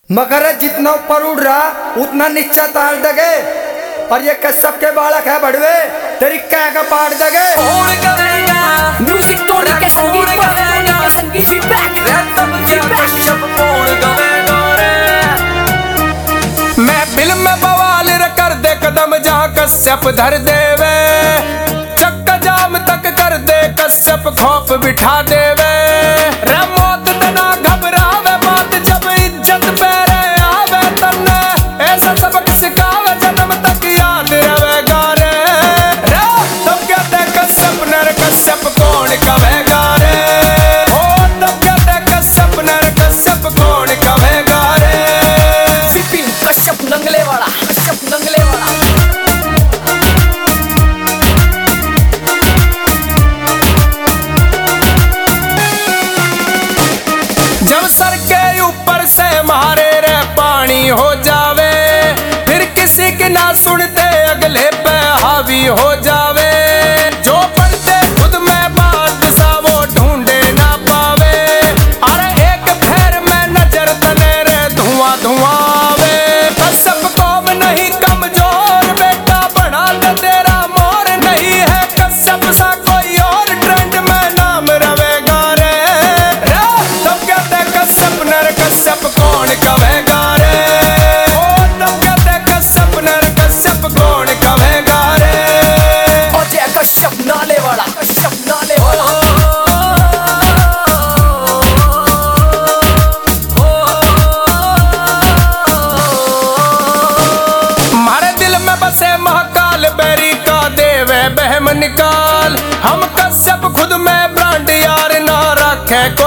मगर जितना ऊपर उड़ रहा उतना नीचा तार दगे। और ये कश्यप के बालक है बड़वे, तेरी क्या का पाट दगे। म्यूजिक तोड़ के संगीत पर संगीत फीडबैक मैं फिल्म में बवाल कर दे कदम जहाँ कश्यप धर देवे, चक्का जाम तक कर दे कश्यप खौफ बिठा देवे। रे मौत तना घबरावे बात जब इज्जत पे रे आवे तन्ने, ऐसा सबक सिखावे जन्म तक याद रवेगा रे। रे तब कहते कश्यप नर कश्यप कौन कहेगा रे। ओ तब कहते कश्यप नर कश्यप कौन कहेगा रे। विपिन कश्यप नंगले वाला, कश्यप नंगले वाला। जब सर के ऊपर से मारे रे पानी हो जावे, फिर किसी की ना सुनते अगले पे हावी हो जावे। जो पढ़ते खुद में बात सा वो ढूंढे ना पावे, अरे एक फेर में नजर तने रे धुआं धुआं आवे। कश्यप कौम नहीं कमजोर बेटा बढ़ा दे तेरा मोर, नहीं है कश्यप सा कोई और ट्रेंड में नाम रवेगा रे। तब कहते कश्यप नर कश्यप कौन कहेगा रे। ओ तब कहते कश्यप नर कश्यप कौन कहेगा रे। अजय कश्यप नाले वाला, कश्यप नाले वाला। हमारे दिल में बसे महाकाल बैरी का देवे बहम निकाल। हम कश्यप खुद में ब्रांड यार ना रखे